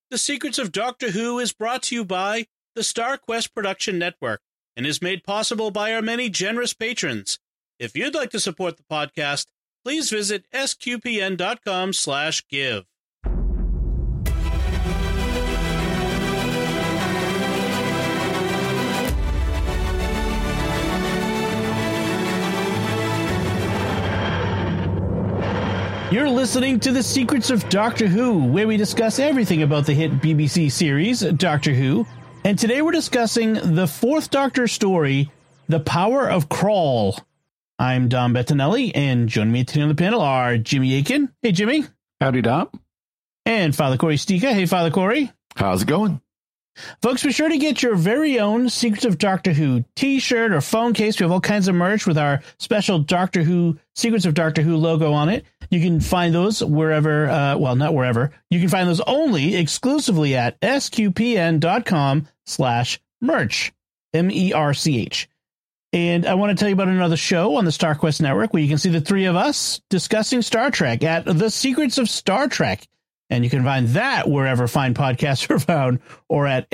The Secrets of Doctor Who is brought to you by the Star Quest Production Network and is made possible by our many generous patrons. If you'd like to support the podcast, please visit sqpn.com/give. You're listening to The Secrets of Doctor Who, where we discuss everything about the hit BBC series, Doctor Who. And today we're discussing the Fourth Doctor story, The Power of Kroll. I'm Dom Bettinelli, and joining me today on the panel are Jimmy Aiken. Hey, Jimmy. Howdy, Dom. And Father Corey Stika. Hey, Father Corey. How's it going? Folks, be sure to get your very own Secrets of Doctor Who t-shirt or phone case. We have all kinds of merch with our special Doctor Who, Secrets of Doctor Who logo on it. You can find those wherever, not wherever. You can find those only exclusively at sqpn.com/merch, MERCH. And I want to tell you about another show on the Star Quest Network where you can see the three of us discussing Star Trek at The Secrets of Star Trek. And you can find that wherever fine podcasts are found or at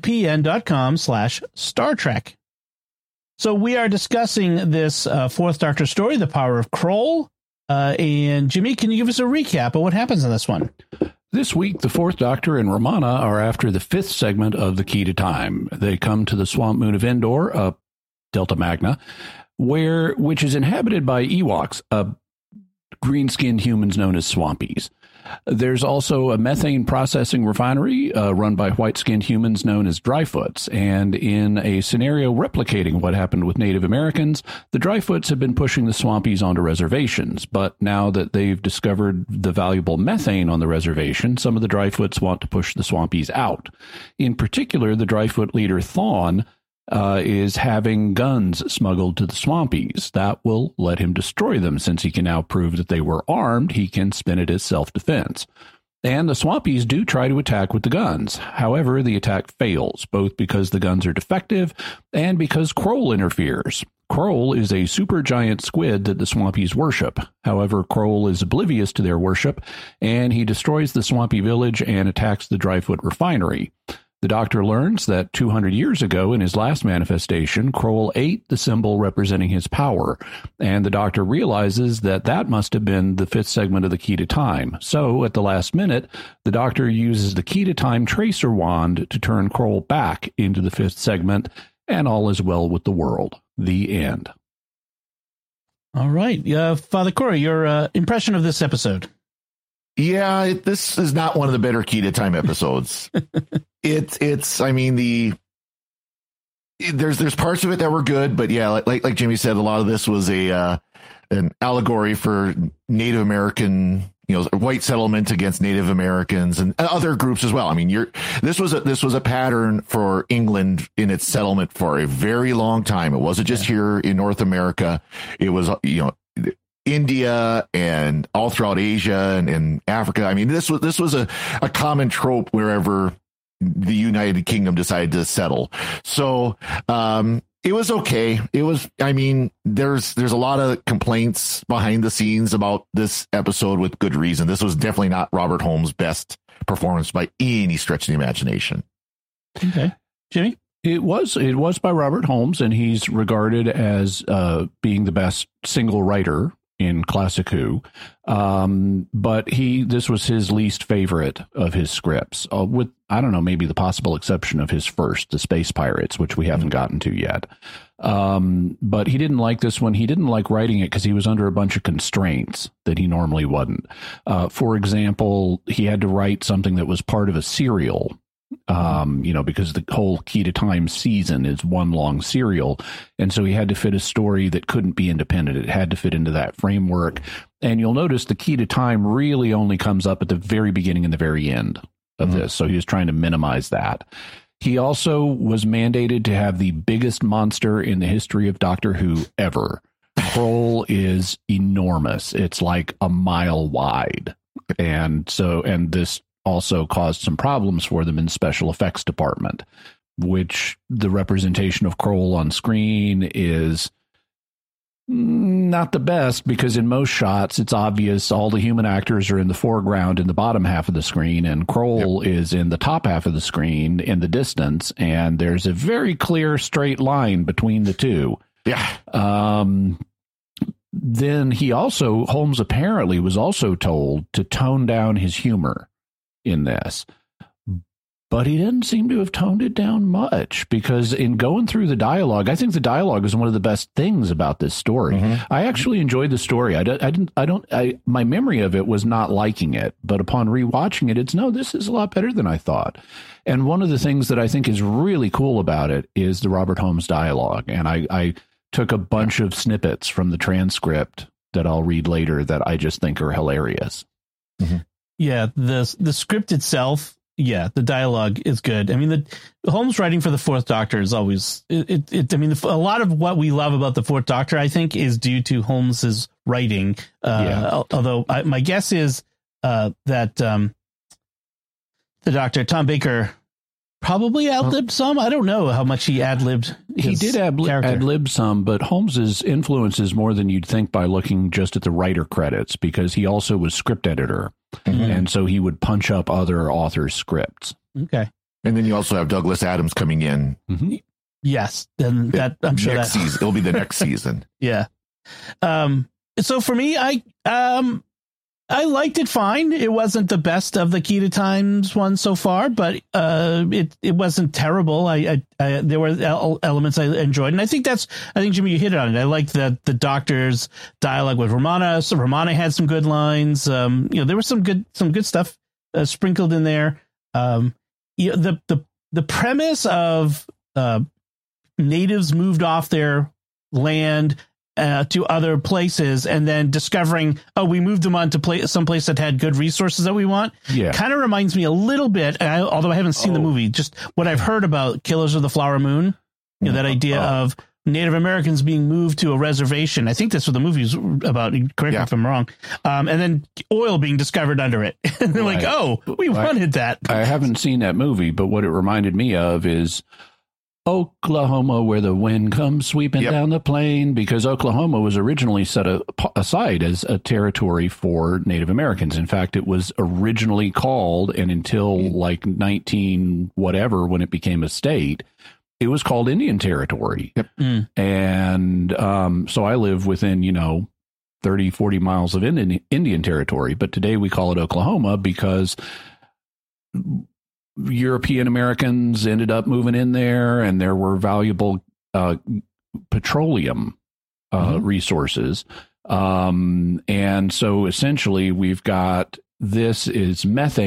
sqpn.com/Star Trek. So we are discussing this Fourth Doctor story, The Power of Kroll. And Jimmy, can you give us a recap of what happens in this one? This week, the Fourth Doctor and Romana are after the fifth segment of the Key to Time. They come to the swamp moon of Endor, Delta Magna, which is inhabited by Ewoks, green-skinned humans known as Swampies. There's also a methane processing refinery run by white-skinned humans known as Dryfoots. And in a scenario replicating what happened with Native Americans, the Dryfoots have been pushing the Swampies onto reservations. But now that they've discovered the valuable methane on the reservation, some of the Dryfoots want to push the Swampies out. In particular, the Dryfoot leader Thawne is having guns smuggled to the Swampies. That will let him destroy them. Since he can now prove that they were armed, he can spin it as self-defense. And the Swampies do try to attack with the guns. However, the attack fails, both because the guns are defective and because Kroll interferes. Kroll is a supergiant squid that the Swampies worship. However, Kroll is oblivious to their worship, and he destroys the Swampy village and attacks the Dryfoot refinery. The Doctor learns that 200 years ago, in his last manifestation, Kroll ate the symbol representing his power, and the Doctor realizes that that must have been the fifth segment of the Key to Time. So, at the last minute, the Doctor uses the Key to Time tracer wand to turn Kroll back into the fifth segment, and all is well with the world. The end. All right. Father Corey, your impression of this episode? Yeah, this is not one of the better Key to Time episodes. There's parts of it that were good, but yeah, like Jimmy said, a lot of this was an allegory for Native American, white settlement against Native Americans and other groups as well. I mean, this was a pattern for England in its settlement for a very long time. It wasn't just here in North America. It was, India and all throughout Asia and Africa. I mean, this was a common trope wherever the United Kingdom decided to settle. So it was okay. There's a lot of complaints behind the scenes about this episode with good reason. This was definitely not Robert Holmes' best performance by any stretch of the imagination. Okay. Jimmy? It was by Robert Holmes, and he's regarded as being the best single writer in Classic Who, but this was his least favorite of his scripts, with, I don't know, maybe the possible exception of his first, The Space Pirates, which we haven't gotten to yet. But he didn't like this one. He didn't like writing it because he was under a bunch of constraints that he normally wasn't. For example, he had to write something that was part of a serial, because the whole Key to Time season is one long serial. And so he had to fit a story that couldn't be independent. It had to fit into that framework. And you'll notice the Key to Time really only comes up at the very beginning and the very end of this. So he was trying to minimize that. He also was mandated to have the biggest monster in the history of Doctor Who ever. Kroll is enormous. It's like a mile wide. And this also caused some problems for them in special effects department, which the representation of Kroll on screen is Not the best, because in most shots, it's obvious all the human actors are in the foreground in the bottom half of the screen, and Kroll is in the top half of the screen in the distance, and there's a very clear straight line between the two. Yeah. Then Holmes apparently was also told to tone down his humor in this. But he didn't seem to have toned it down much, because in going through the dialogue, I think the dialogue is one of the best things about this story. Mm-hmm. I actually enjoyed the story. My memory of it was not liking it, but upon rewatching it, this is a lot better than I thought. And one of the things that I think is really cool about it is the Robert Holmes dialogue. And I took a bunch of snippets from the transcript that I'll read later that I just think are hilarious. Mm-hmm. Yeah, the script itself. Yeah, the dialogue is good. I mean, the Holmes writing for the Fourth Doctor is always a lot of what we love about the Fourth Doctor, I think, is due to Holmes's writing. Although my guess is that the Doctor, Tom Baker, probably ad-libbed some. I don't know how much he ad-libbed. He did ad-lib some, but Holmes's influence is more than you'd think by looking just at the writer credits, because he also was script editor. Mm-hmm. And so he would punch up other authors' scripts. Okay. And then you also have Douglas Adams coming in. Mm-hmm. Yes. Then that I'm sure next season. It'll be the next season. Yeah. So for me, I liked it fine. It wasn't the best of the Key to Times one so far, but it wasn't terrible. There were elements I enjoyed, and I think Jimmy, you hit it on it. I liked the Doctor's dialogue with Romana. So Romana had some good lines. There was some good stuff sprinkled in there. The premise of natives moved off their land to other places, and then discovering, we moved them on to someplace that had good resources that we want. Yeah, kind of reminds me a little bit, although I haven't seen the movie, just what I've heard about Killers of the Flower Moon. That idea of Native Americans being moved to a reservation. I think that's what the movie's about. Correct me if I'm wrong. And then oil being discovered under it. And they're like, we wanted that. I haven't seen that movie, but what it reminded me of is Oklahoma, where the wind comes sweeping down the plain, because Oklahoma was originally set aside as a territory for Native Americans. In fact, it was originally called, and until like 19 whatever, when it became a state, it was called Indian Territory. Yep. And so I live within, 30, 40 miles of Indian Territory. But today we call it Oklahoma because European Americans ended up moving in there, and there were valuable petroleum resources. And so essentially we've got, this is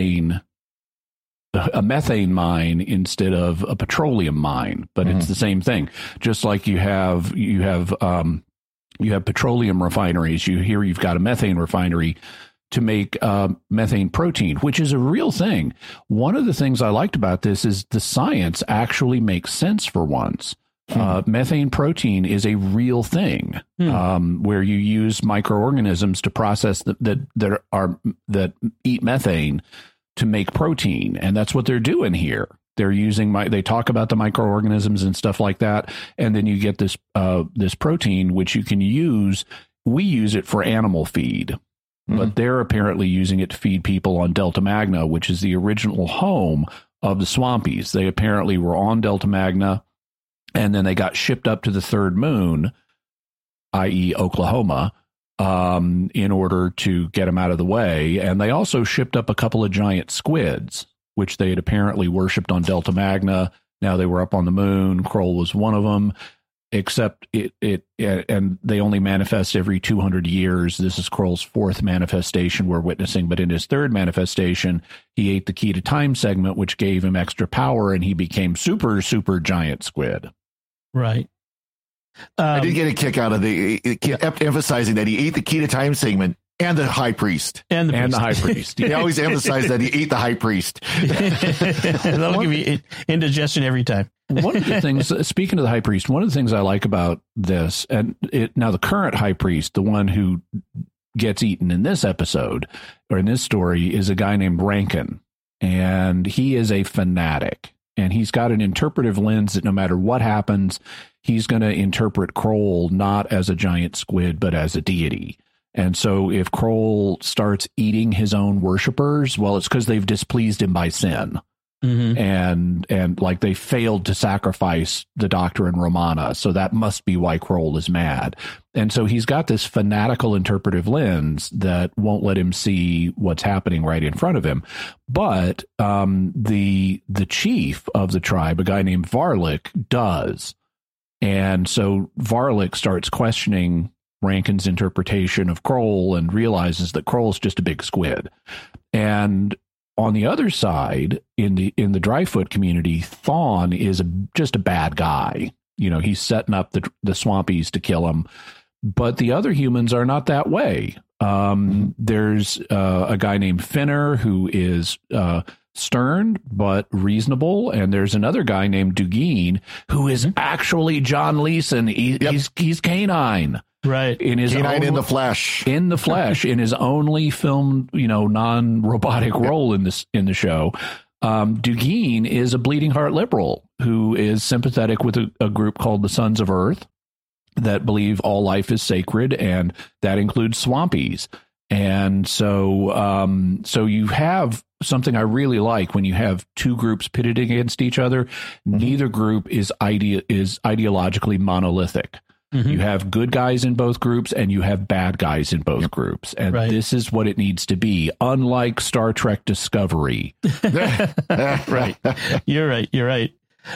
a methane mine instead of a petroleum mine, but it's the same thing. Just like you have petroleum refineries, you've got a methane refinery to make methane protein, which is a real thing. One of the things I liked about this is the science actually makes sense for once. Methane protein is a real thing, where you use microorganisms to process that eat methane to make protein, and that's what they're doing here. They're using they talk about the microorganisms and stuff like that, and then you get this protein, which you can use. We use it for animal feed. But they're apparently using it to feed people on Delta Magna, which is the original home of the Swampies. They apparently were on Delta Magna, and then they got shipped up to the third moon, i.e. Oklahoma, in order to get them out of the way. And they also shipped up a couple of giant squids, which they had apparently worshipped on Delta Magna. Now they were up on the moon. Kroll was one of them. Except and they only manifest every 200 years. This is Kroll's fourth manifestation we're witnessing, but in his third manifestation, he ate the Key to Time segment, which gave him extra power, and he became super, super giant squid. Right. I did get a kick out of kept emphasizing that he ate the Key to Time segment and the High Priest. And the High Priest. They always emphasize that he ate the High Priest. That'll give you indigestion every time. One of the things, speaking of the High Priest, one of the things I like about this, now the current High Priest, the one who gets eaten in this episode, or in this story, is a guy named Rankin. And he is a fanatic. And he's got an interpretive lens that no matter what happens, he's going to interpret Kroll not as a giant squid, but as a deity. And so if Kroll starts eating his own worshipers, well, it's because they've displeased him by sin. And like they failed to sacrifice the Doctor and Romana. So that must be why Kroll is mad. And so he's got this fanatical interpretive lens that won't let him see what's happening right in front of him. But the chief of the tribe, a guy named Varlik, does. And so Varlik starts questioning Rankin's interpretation of Kroll and realizes that Kroll's just a big squid. And on the other side, in the Dryfoot community, Thawne is just a bad guy. You know, he's setting up the Swampies to kill him. But the other humans are not that way. There's a guy named Finner who is stern but reasonable, and there's another guy named Dugeen who is actually John Leeson. He's canine. Right. In the flesh. In the flesh, in his only film, non-robotic role in the show. Dugeen is a bleeding heart liberal who is sympathetic with a group called the Sons of Earth that believe all life is sacred, and that includes Swampies. And so you have something I really like when you have two groups pitted against each other. Neither group is ideologically monolithic. You have good guys in both groups and you have bad guys in both groups. And this is what it needs to be, unlike Star Trek Discovery. Right. You're right.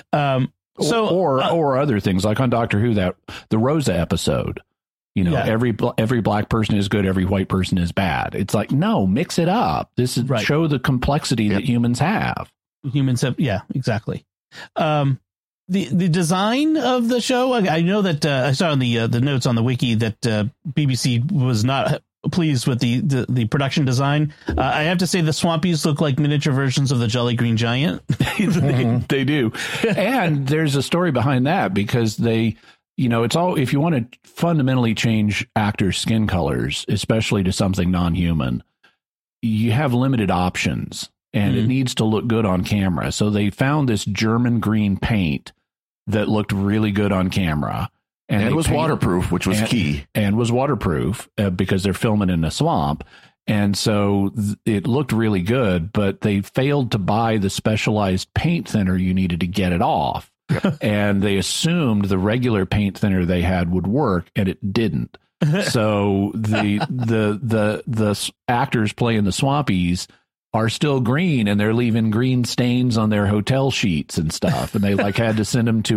Or other things like on Doctor Who, the Rosa episode, every black person is good, every white person is bad. It's like, no, mix it up. This is show the complexity that humans have. Yeah, exactly. The design of the show, I know that I saw in the notes on the wiki that BBC was not pleased with the production design. I have to say the Swampies look like miniature versions of the Jolly Green Giant. They do. And there's a story behind that because it's all, if you want to fundamentally change actors' skin colors, especially to something non-human, you have limited options. And it needs to look good on camera. So they found this German green paint that looked really good on camera. And it was waterproof, which was key. And was waterproof because they're filming in a swamp. And so it looked really good, but they failed to buy the specialized paint thinner you needed to get it off. And they assumed the regular paint thinner they had would work, and it didn't. So the actors playing the Swampies are still green, and they're leaving green stains on their hotel sheets and stuff. And they had to send them to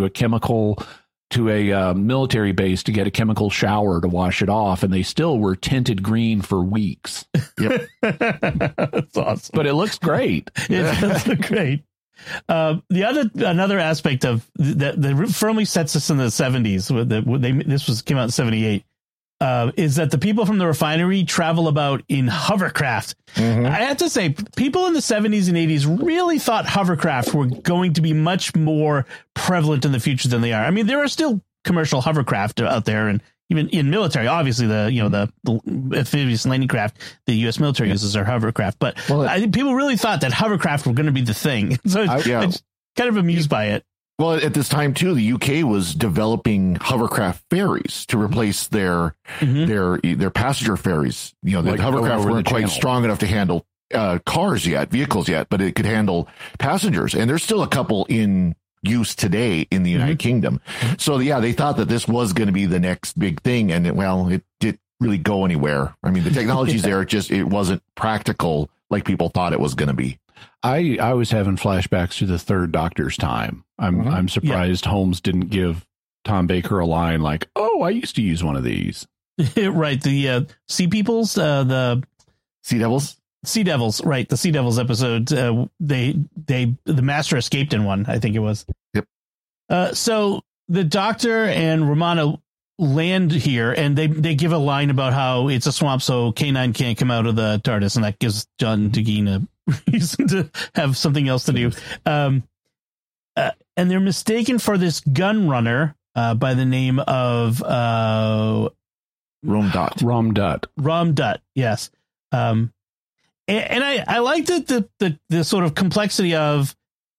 a military base to get a chemical shower to wash it off. And they still were tinted green for weeks. Yep. That's awesome. But it looks great. It does look great. Another aspect of that firmly sets us in the 70s. Came out in 78. Is that the people from the refinery travel about in hovercraft. I have to say, people in the 70s and 80s really thought hovercraft were going to be much more prevalent in the future than they are. I mean, there are still commercial hovercraft out there, and even in military, obviously the amphibious landing craft the U.S. military uses are hovercraft. But I think people really thought that hovercraft were going to be the thing. So I'm kind of amused by it. Well, at this time, too, the UK was developing hovercraft ferries to replace their passenger ferries. The hovercraft weren't quite strong enough to handle vehicles yet, but it could handle passengers. And there's still a couple in use today in the United Kingdom. So, they thought that this was going to be the next big thing. And it didn't really go anywhere. I mean, the technology's there. It wasn't practical like people thought it was going to be. I was having flashbacks to the third Doctor's time. I'm surprised Holmes didn't give Tom Baker a line like, "Oh, I used to use one of these." Right. The Sea Peoples, the Sea Devils. Sea Devils, right? The Sea Devils episode. The Master escaped in one, I think it was. Yep. So the Doctor and Romana land here, and they give a line about how it's a swamp, so K9 can't come out of the TARDIS, and that gives John Dugeen a reason to have something else to do. And they're mistaken for this gun runner by the name of Rom Dutt. Yes. And I liked the sort of complexity of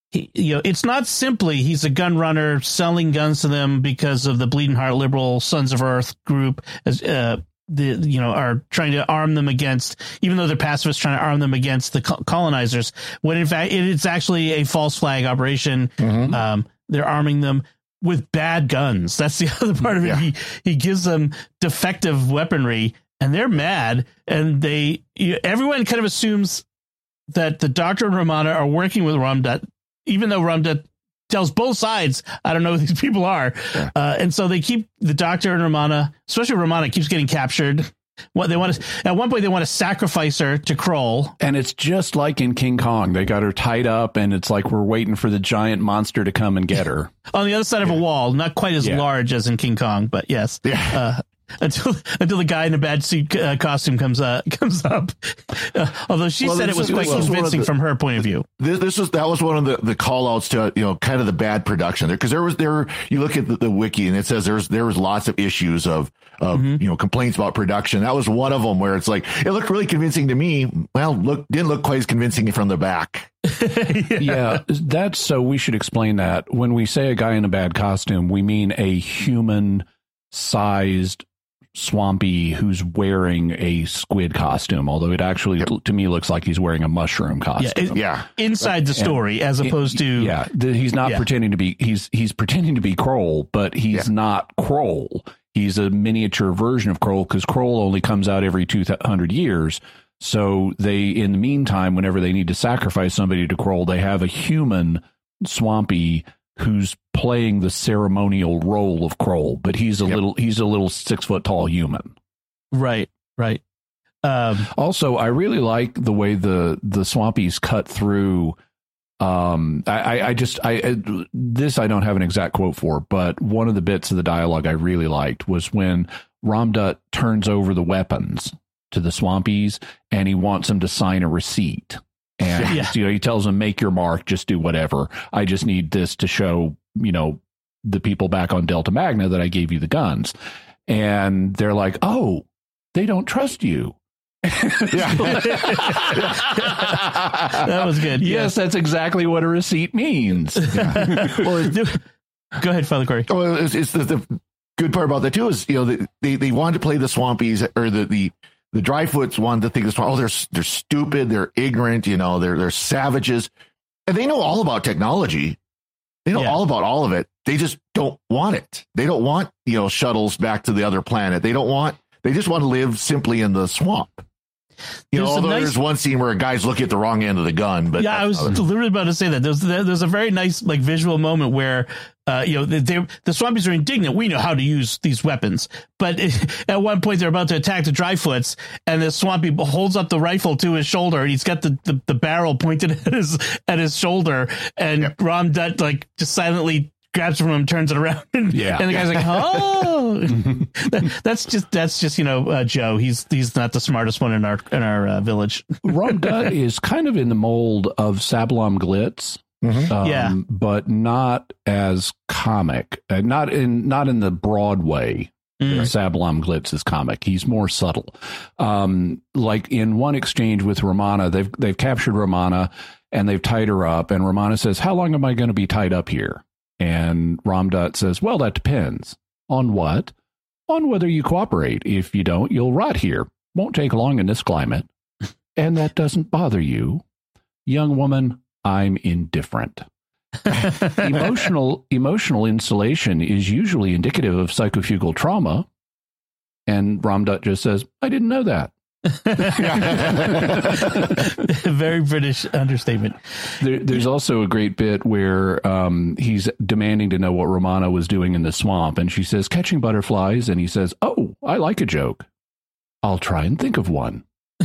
it's not simply he's a gun runner selling guns to them because of the Bleeding Heart Liberal Sons of Earth group, as are trying to arm them against, even though they're pacifists, trying to arm them against the colonizers, when in fact it's actually a false flag operation. They're arming them with bad guns. That's the other part of it. Yeah. He gives them defective weaponry, and they're mad, and everyone kind of assumes that the Doctor and Romana are working with Ramdut, even though Ramdut tells both sides, I don't know who these people are. Yeah. And so they keep the Doctor and Romana, especially Romana, keeps getting captured. At one point, they want to sacrifice her to Kroll. And it's just like in King Kong. They got her tied up, and it's like we're waiting for the giant monster to come and get her. On the other side of a wall, not quite as large as in King Kong, but yes. Yeah. Until the guy in a bad suit costume comes up. Although she said it was quite convincing from her point of view. That was one of the call outs to, kind of the bad production there. Cause you look at the wiki and it says there was lots of issues of complaints about production. That was one of them where it's like, it looked really convincing to me. Well, didn't look quite as convincing from the back. Yeah, that's so we should explain that. When we say a guy in a bad costume, we mean a human sized Swampy who's wearing a squid costume, although it actually to me looks like he's wearing a mushroom costume. Inside the story, as opposed to he's not pretending to be he's pretending to be Kroll, but he's not Kroll. He's a miniature version of Kroll, because Kroll only comes out every 200 years. So they, in the meantime, whenever they need to sacrifice somebody to Kroll, they have a human Swampy who's playing the ceremonial role of Kroll, but he's a little 6 foot tall human. Right. Also, I really like the way the Swampies cut through. This I don't have an exact quote for, but one of the bits of the dialogue I really liked was when Ramdut turns over the weapons to the Swampies and he wants them to sign a receipt. And he tells them, make your mark, just do whatever. I just need this to show, the people back on Delta Magna that I gave you the guns. And they're like, oh, they don't trust you. That was good. Yes, that's exactly what a receipt means. Well, go ahead, Father Corey. Oh, it's the good part about that too is they wanted to play the Swampies, or the Dryfoots wanted to think this. Oh, they're stupid, they're ignorant, they're savages, and they know all about technology. They know all about all of it. They just don't want it. They don't want shuttles back to the other planet. They just want to live simply in the swamp. There's one scene where a guy's looking at the wrong end of the gun. But I was literally about to say that. There's a very nice visual moment where the Swampies are indignant. We know how to use these weapons, but at one point they're about to attack the Dryfoots, and the Swampy holds up the rifle to his shoulder, and he's got the barrel pointed at his shoulder, and Ramdut just silently grabs it from him, turns it around, and the guy's like, "Oh, that's just Joe. He's not the smartest one in our village." Ramdut is kind of in the mold of Sablom Glitz, but not as comic, not in the broad way. Sablom Glitz is comic. He's more subtle. Like in one exchange with Romana, they've captured Romana and they've tied her up, and Romana says, "How long am I going to be tied up here?" And Ramdut says, "Well, that depends. On what? On whether you cooperate. If you don't, you'll rot here. Won't take long in this climate. And that doesn't bother you. Young woman, I'm indifferent." Emotional insulation is usually indicative of psychofugal trauma. And Ramdut just says, "I didn't know that." Very British understatement. There's also a great bit where he's demanding to know what Romana was doing in the swamp, and she says, "Catching butterflies," and he says, "Oh, I like a joke. I'll try and think of one."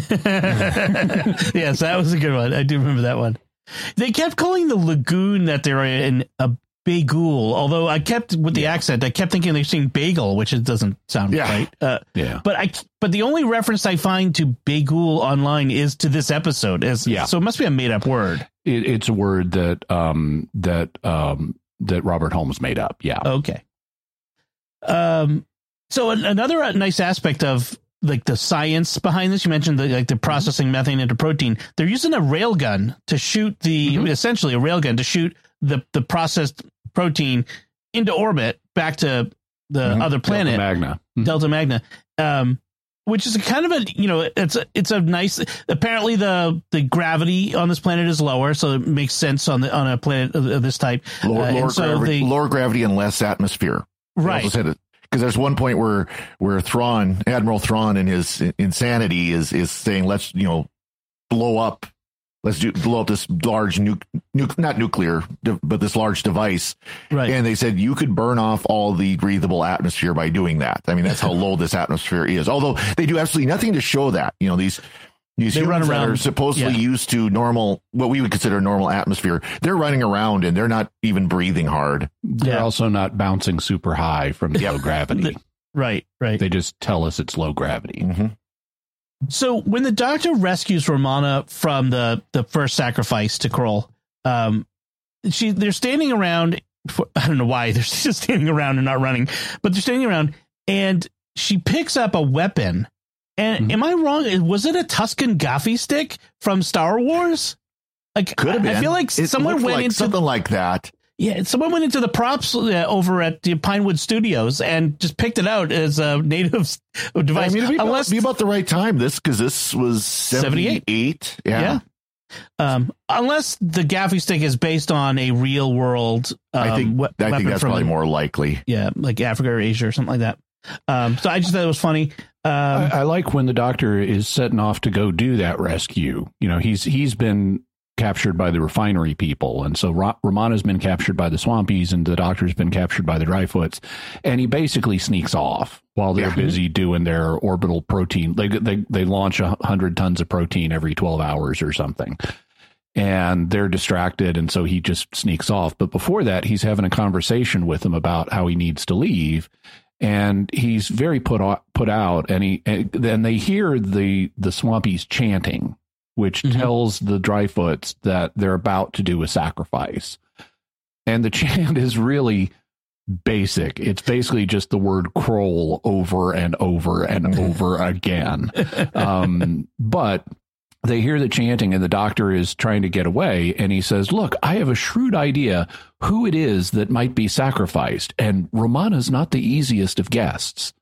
Yes, that was a good one. I do remember that one. They kept calling the lagoon that they're in a Bagul, although I kept with the accent, I kept thinking they're saying bagel, which it doesn't sound right. But the only reference I find to Bagul online is to this episode. So it must be a made up word. It's a word that Robert Holmes made up. Yeah. Okay. So another nice aspect of like the science behind this. You mentioned the processing methane into protein. They're using a railgun to shoot essentially a railgun to shoot the processed protein into orbit back to the other planet, Delta Magna. Which is a kind of a, it's a nice, apparently the gravity on this planet is lower, so it makes sense on a planet of this type. Lower gravity and less atmosphere. Right. Because there's one point where Admiral Thrawn in his insanity is saying, let's blow up this large not nuclear, but this large device. Right. And they said you could burn off all the breathable atmosphere by doing that. I mean, that's how low this atmosphere is. Although they do absolutely nothing to show that. These humans that are supposedly used to what we would consider normal atmosphere, they're running around and they're not even breathing hard. They're also not bouncing super high from low gravity. Right. They just tell us it's low gravity. Mm-hmm. So when the Doctor rescues Romana from the first sacrifice to Kroll, they're standing around. I don't know why they're just standing around and not running, but they're standing around, and she picks up a weapon. And am I wrong? Was it a Tusken Gaffi stick from Star Wars? Like, could have been. I feel like someone went into something like that. Yeah, someone went into the props over at the Pinewood Studios and just picked it out as a native device. I mean, it'd be about the right time. This was 78. Yeah. Unless the Gaffi stick is based on a real world. I think that's probably more likely. Yeah, like Africa or Asia or something like that. So I just thought it was funny. I like when the Doctor is setting off to go do that rescue. He's been captured by the refinery people, and so Romana's been captured by the Swampies, and the Doctor's been captured by the Dryfoots, and he basically sneaks off while they're busy doing their orbital protein. They launch 100 tons of protein every 12 hours or something, and they're distracted, and so he just sneaks off. But before that, he's having a conversation with them about how he needs to leave, and he's very put out, and then they hear the Swampies chanting, which tells the Dryfoots that they're about to do a sacrifice. And the chant is really basic. It's basically just the word Kroll over and over and over again. But they hear the chanting, and the Doctor is trying to get away, and he says, look, I have a shrewd idea who it is that might be sacrificed, and Romana's not the easiest of guests.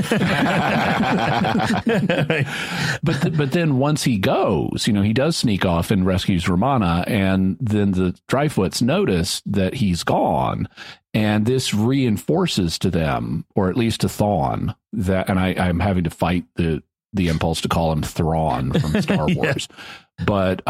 But then once he goes, he does sneak off and rescues Romana, and then the Dryfoots notice that he's gone, and this reinforces to them, or at least to Thawne, that, and I'm having to fight the impulse to call him Thrawn from Star Wars. But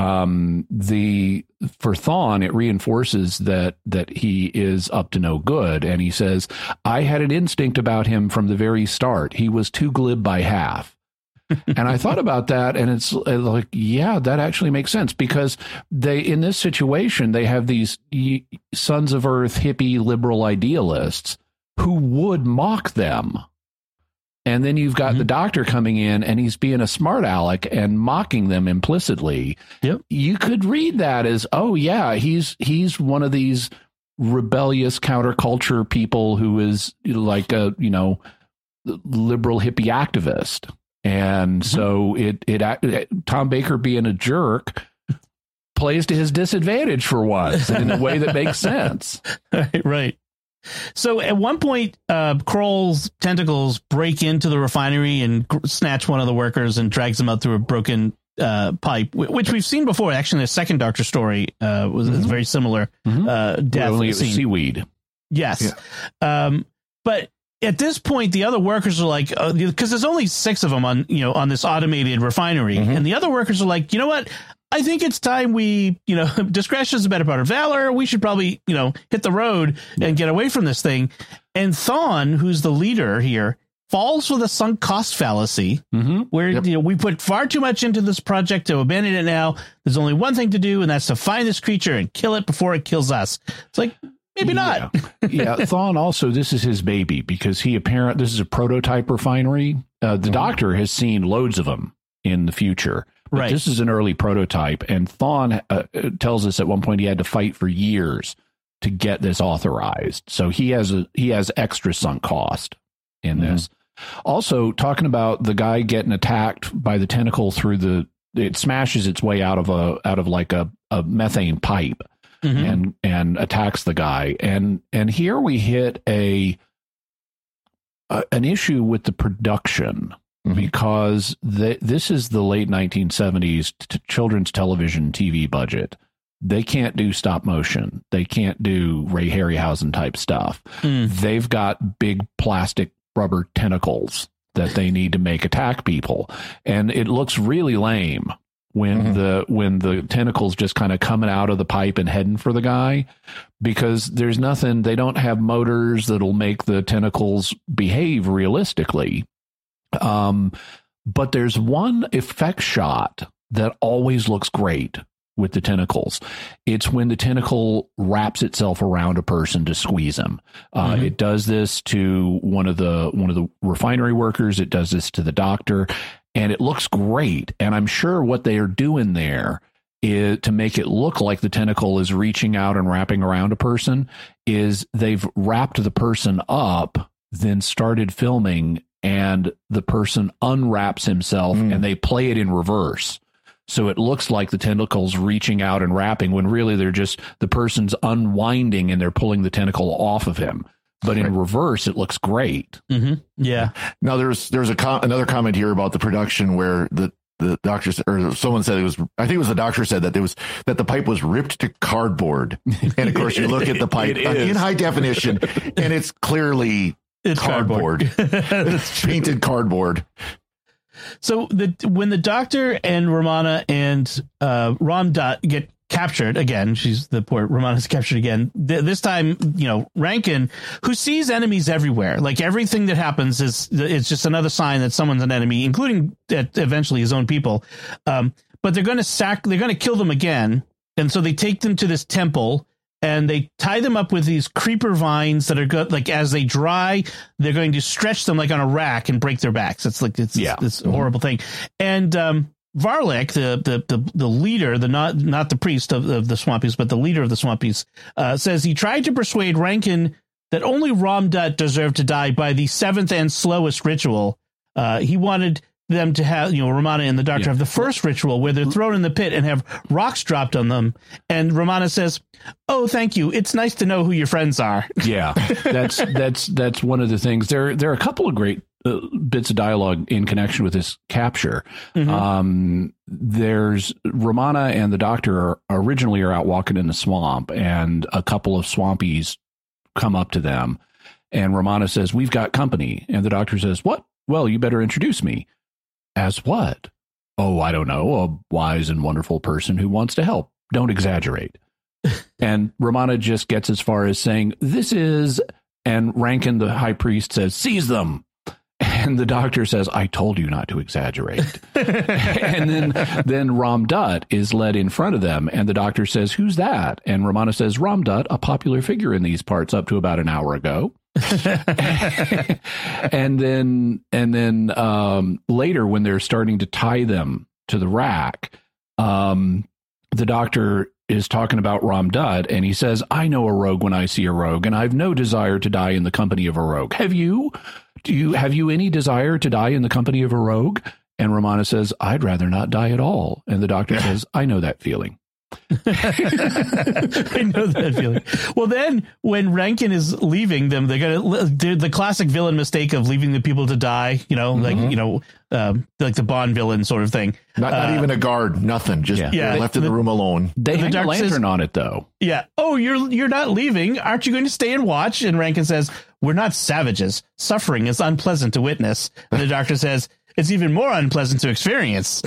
for Thawne, it reinforces that he is up to no good. And he says, I had an instinct about him from the very start. He was too glib by half. And I thought about that, and it's like, yeah, that actually makes sense, because in this situation, they have these sons of earth, hippie, liberal idealists who would mock them. And then you've got the Doctor coming in, and he's being a smart aleck and mocking them implicitly. Yep. You could read that as, oh yeah, he's one of these rebellious counterculture people who is like a, liberal hippie activist. And so Tom Baker being a jerk plays to his disadvantage for once in a way that makes sense. Right. So at one point, Kroll's tentacles break into the refinery and snatch one of the workers and drags them out through a broken pipe, which we've seen before. Actually, the second Doctor story was very similar. Death only scene. Seaweed. Yes. Yeah. But at this point, the other workers are like, because there's only 6 of them on this automated refinery, and the other workers are like, you know what? I think it's time we, discretion is a better part of valor. We should probably, hit the road and get away from this thing. And Thawne, who's the leader here, falls for the sunk cost fallacy, where we put far too much into this project to abandon it now. There's only one thing to do, and that's to find this creature and kill it before it kills us. It's like, maybe not. Thawne also, this is his baby, because this is a prototype refinery. The Doctor has seen loads of them in the future. But this is an early prototype, and Thawne tells us at one point he had to fight for years to get this authorized. So he has extra sunk cost in this. Also, talking about the guy getting attacked by the tentacle it smashes its way out of a methane pipe and attacks the guy. And here we hit an issue with the production because this is the late 1970s children's television TV budget. They can't do stop motion. They can't do Ray Harryhausen type stuff. They've got big plastic rubber tentacles that they need to make attack people. And it looks really lame when the tentacles just kind of coming out of the pipe and heading for the guy, because there's nothing, they don't have motors that'll make the tentacles behave realistically. But there's one effect shot that always looks great with the tentacles. It's when the tentacle wraps itself around a person to squeeze him. It does this to one of the refinery workers. It does this to the doctor, and it looks great. And I'm sure what they are doing there is to make it look like the tentacle is reaching out and wrapping around a person is they've wrapped the person up, then started filming, and the person unwraps himself and they play it in reverse. So it looks like the tentacle's reaching out and wrapping when really they're just the person's unwinding and they're pulling the tentacle off of him. But in reverse, it looks great. Yeah. Now there's another comment here about the production where the doctor or someone said I think it was the doctor said that the pipe was ripped to cardboard. And of course you look at the pipe in high definition and it's clearly cardboard. It's painted cardboard. So when the doctor and Romana and Ram Dutt get captured again, Romana's captured again. This time, Rankin, who sees enemies everywhere, like everything that happens is just another sign that someone's an enemy, including eventually his own people. But they're going to kill them again, and so they take them to this temple. And they tie them up with these creeper vines that are good. Like as they dry, they're going to stretch them like on a rack and break their backs. It's this horrible thing. And Varlik, the leader, not the priest of the Swampies, but the leader of the Swampies, says he tried to persuade Rankin that only Ram Dutt deserved to die by the seventh and slowest ritual. He wanted them to have, Romana and the doctor have the first ritual where they're thrown in the pit and have rocks dropped on them. And Romana says, "Oh, thank you. It's nice to know who your friends are." Yeah, that's one of the things. There are a couple of great bits of dialogue in connection with this capture. There's Romana and the doctor originally are out walking in the swamp, and a couple of Swampies come up to them, and Romana says, "We've got company," and the doctor says, "What? Well, you better introduce me." As what? "Oh, I don't know, a wise and wonderful person who wants to help. Don't exaggerate." And Romana just gets as far as saying, "This is," and Rankin, the high priest, says, "Seize them." And the doctor says, "I told you not to exaggerate." And then Ram Dutt is led in front of them, and the doctor says, "Who's that?" And Romana says, "Ram Dutt, a popular figure in these parts up to about an hour ago." and then later, when they're starting to tie them to the rack, the doctor is talking about Ram Dutt, and he says, "I know a rogue when I see a rogue, and I've no desire to die in the company of a rogue. Have you? Have you any desire to die in the company of a rogue?" And Romana says, "I'd rather not die at all." And the doctor says, "I know that feeling." I know that feeling. Well, then when Rankin is leaving them, they're gonna do the classic villain mistake of leaving the people to die. Like the Bond villain sort of thing. Not even a guard, nothing. Just left in the room alone. They hang a lantern on it, though. Yeah. "Oh, you're not leaving. Aren't you going to stay and watch?" And Rankin says, "We're not savages. Suffering is unpleasant to witness." And the doctor says, "It's even more unpleasant to experience."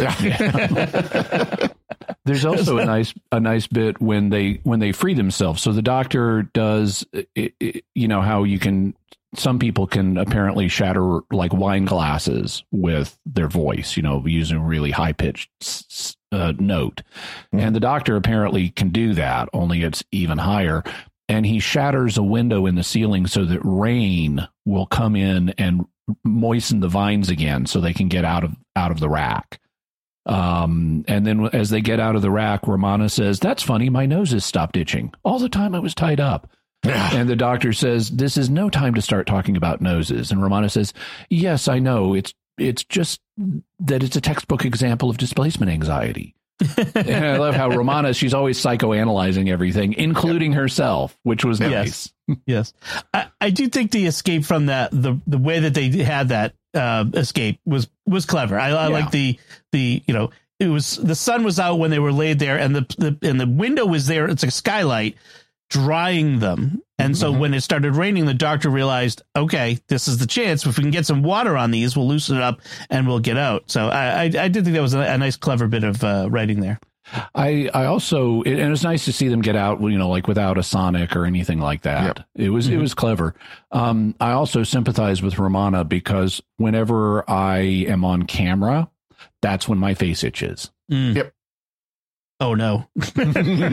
There's also a nice bit when they free themselves. So the doctor does, how some people can apparently shatter like wine glasses with their voice, using a really high pitched note. And the doctor apparently can do that, only it's even higher. And he shatters a window in the ceiling so that rain will come in and moisten the vines again so they can get out of the rack. And then as they get out of the rack, Romana says, "That's funny. My nose has stopped itching. All the time I was tied up." And the doctor says, this is no time to start talking about noses. And Romana says, yes, I know. It's just that it's a textbook example of displacement anxiety. And I love how Romana, she's always psychoanalyzing everything, including herself, which was nice. Yes. I do think the escape from that, the way that they had that escape was clever. I like the it was, the sun was out when they were laid there, and the window was there. It's a skylight drying them. And so when it started raining, the doctor realized, okay, this is the chance. If we can get some water on these, we'll loosen it up and we'll get out. So I did think that was a nice, clever bit of writing there. I also, and it's nice to see them get out, like without a sonic or anything like that. Yep. It was clever. I also sympathize with Romana because whenever I am on camera, that's when my face itches. Yep. Oh, no. I'm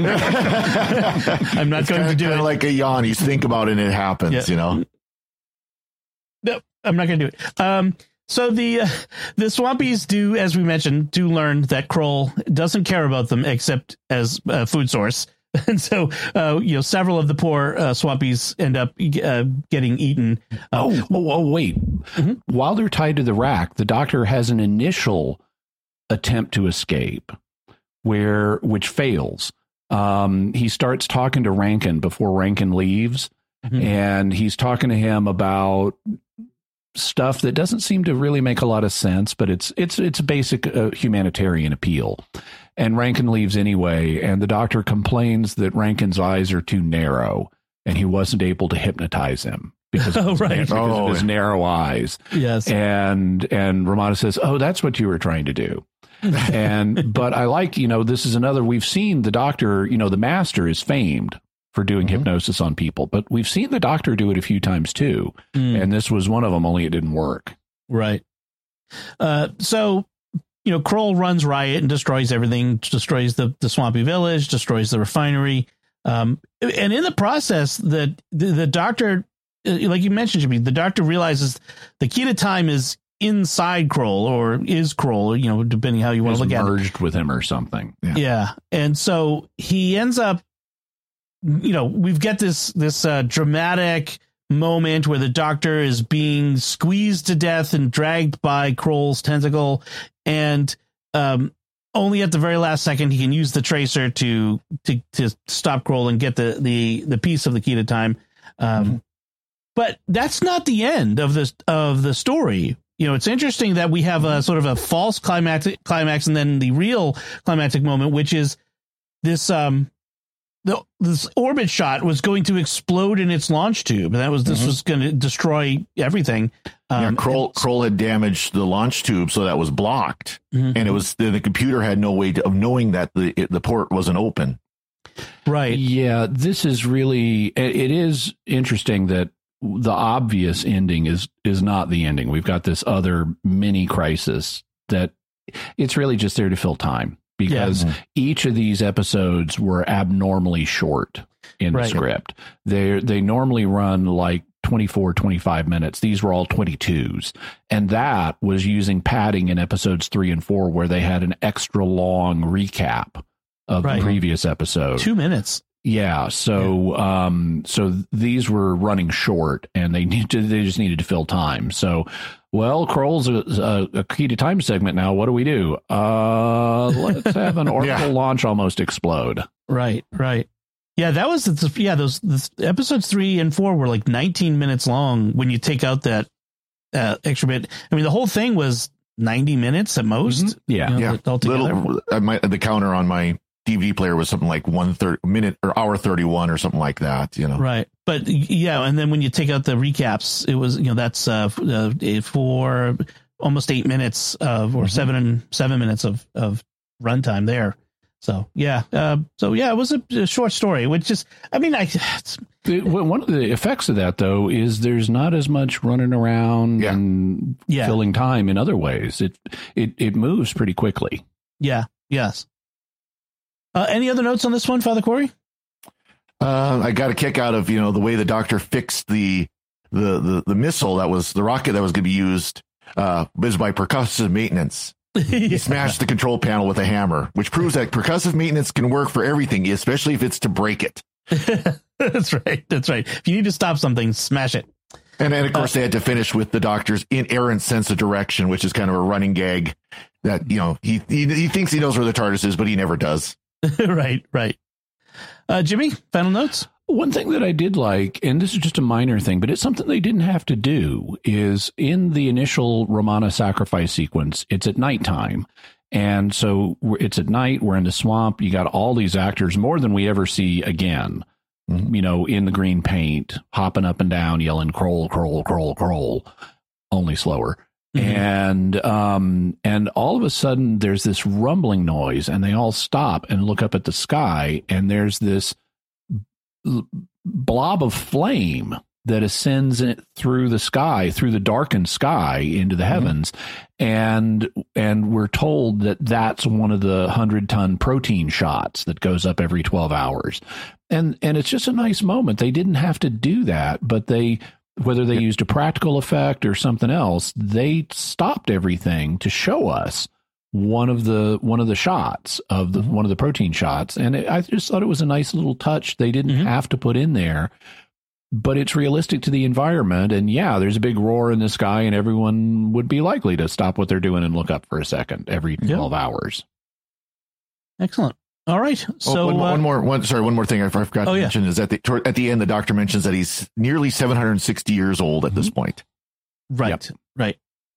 not going to do it. Like a yawn. You think about it and it happens, No, I'm not going to do it. So the Swampies do, as we mentioned, learn that Kroll doesn't care about them except as a food source. And so, several of the poor Swampies end up getting eaten. Wait. Mm-hmm. While they're tied to the rack, the doctor has an initial attempt to escape, which fails. He starts talking to Rankin before Rankin leaves, and he's talking to him about stuff that doesn't seem to really make a lot of sense, but it's a basic humanitarian appeal. And Rankin leaves anyway, and the doctor complains that Rankin's eyes are too narrow, and he wasn't able to hypnotize him because of his narrow eyes. Yes. And Romana says, "Oh, that's what you were trying to do." But I like, this is another, we've seen the doctor, the master is famed for doing hypnosis on people, but we've seen the doctor do it a few times too. And this was one of them, only it didn't work. Right. So, Kroll runs riot and destroys everything, destroys the Swampy village, destroys the refinery. And in the process, the doctor, like you mentioned, Jimmy, the doctor realizes the key to time is inside Kroll, or is Kroll, depending how you want to look at it. Merged with him or something. Yeah. And so he ends up, we've got this dramatic moment where the doctor is being squeezed to death and dragged by Kroll's tentacle. And only at the very last second, he can use the tracer to stop Kroll and get the piece of the key to time. But that's not the end of the story. It's interesting that we have a sort of a false climax and then the real climactic moment, which is this this orbit shot was going to explode in its launch tube, and this was going to destroy everything. Kroll had damaged the launch tube, so that was blocked, and it was the computer had no way of knowing that the port wasn't open. Right. Yeah, this is really, it is interesting that the obvious ending is not the ending. We've got this other mini crisis that it's really just there to fill time, because each of these episodes were abnormally short in the script. They normally run like 24, 25 minutes. These were all 22s. And that was using padding in episodes 3 and 4, where they had an extra long recap of the previous episode. 2 minutes. Yeah. So, so these were running short, and they just needed to fill time. So, well, Kroll's a key to time segment now. What do we do? Let's have an orbital launch almost explode. Right. Yeah, that was those episodes 3 and 4 were like 19 minutes long when you take out that extra bit. I mean, the whole thing was 90 minutes at most. Altogether. The counter on my DVD player was something like 1/3 minute or hour 31 or something like that, Right. But and then when you take out the recaps, it was, that's for almost 8 minutes or 7 minutes of runtime there. So, it was a short story, which is, one of the effects of that, though, is there's not as much running around and filling time in other ways. It moves pretty quickly. Yeah. Yes. Any other notes on this one, Father Corey? I got a kick out of, the way the doctor fixed the missile that was the rocket that was going to be used is by percussive maintenance. He smashed the control panel with a hammer, which proves that percussive maintenance can work for everything, especially if it's to break it. That's right. That's right. If you need to stop something, smash it. And of course, they had to finish with the Doctor's inerrant sense of direction, which is kind of a running gag that, you know, he thinks he knows where the TARDIS is, but he never does. Right. Jimmy, final notes? One thing that I did like, and this is just a minor thing, but it's something they didn't have to do, is in the initial Romana sacrifice sequence, it's at nighttime. And so it's at night, we're in the swamp, you got all these actors, more than we ever see again, you know, in the green paint, hopping up and down, yelling, Kroll, Kroll, Kroll, Kroll, only slower. And all of a sudden there's this rumbling noise and they all stop and look up at the sky, and there's this blob of flame that ascends through the sky, through the darkened sky into the heavens. And we're told that that's one of the 100-ton protein shots that goes up every 12 hours. And it's just a nice moment. They didn't have to do that, but whether they used a practical effect or something else, they stopped everything to show us one of the shots of the one of the protein shots. And I just thought it was a nice little touch they didn't have to put in there, but it's realistic to the environment. And yeah, there's a big roar in the sky and everyone would be likely to stop what they're doing and look up for a second every 12 hours. Excellent. All right. So one more thing I forgot to mention is that at the end, the Doctor mentions that he's nearly 760 years old at this point. Right. Right.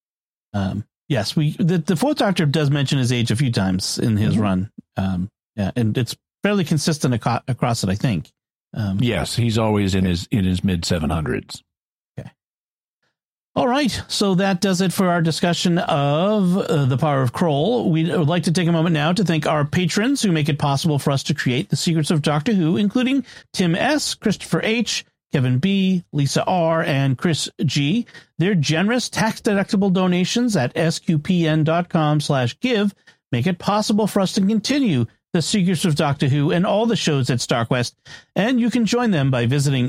Yes, the Fourth Doctor does mention his age a few times in his run. And it's fairly consistent across it, I think. Yes, he's always in his mid 700s. Okay. All right, so that does it for our discussion of The Power of Kroll. We would like to take a moment now to thank our patrons who make it possible for us to create The Secrets of Doctor Who, including Tim S., Christopher H., Kevin B., Lisa R., and Chris G. Their generous tax-deductible donations at sqpn.com/give make it possible for us to continue The Secrets of Doctor Who and all the shows at StarQuest, and you can join them by visiting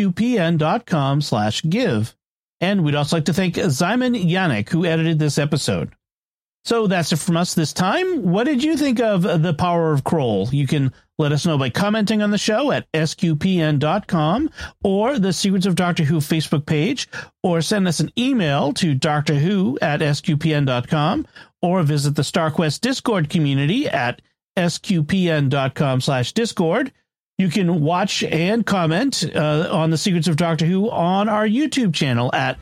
sqpn.com/give. And we'd also like to thank Zyman Yannick, who edited this episode. So that's it from us this time. What did you think of The Power of Kroll? You can let us know by commenting on the show at sqpn.com or the Secrets of Doctor Who Facebook page, or send us an email to drwho@sqpn.com, or visit the StarQuest Discord community at sqpn.com/discord. You can watch and comment on The Secrets of Doctor Who on our YouTube channel at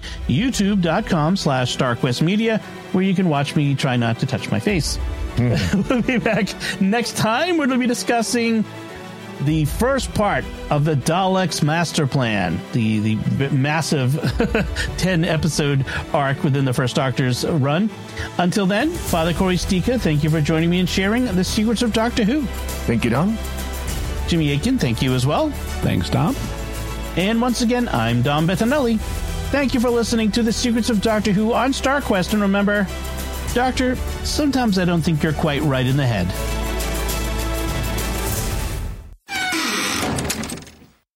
youtube.com/StarQuestMedia, where you can watch me try not to touch my face. We'll be back next time. We're going to be discussing the first part of the Daleks Master Plan, the massive 10-episode arc within the First Doctor's run. Until then, Father Corey Stika, thank you for joining me and sharing The Secrets of Doctor Who. Thank you, Dom. Jimmy Aitken, thank you as well. Thanks, Dom. And once again, I'm Dom Bettinelli. Thank you for listening to The Secrets of Doctor Who on StarQuest. And remember, Doctor, sometimes I don't think you're quite right in the head.